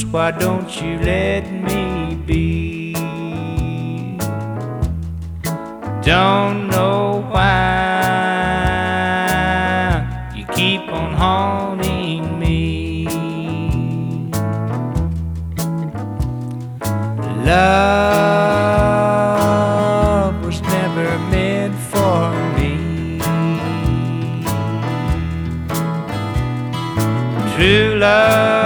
why don't you let me be? Don't know why you keep on haunting me. Love was never meant for me. True love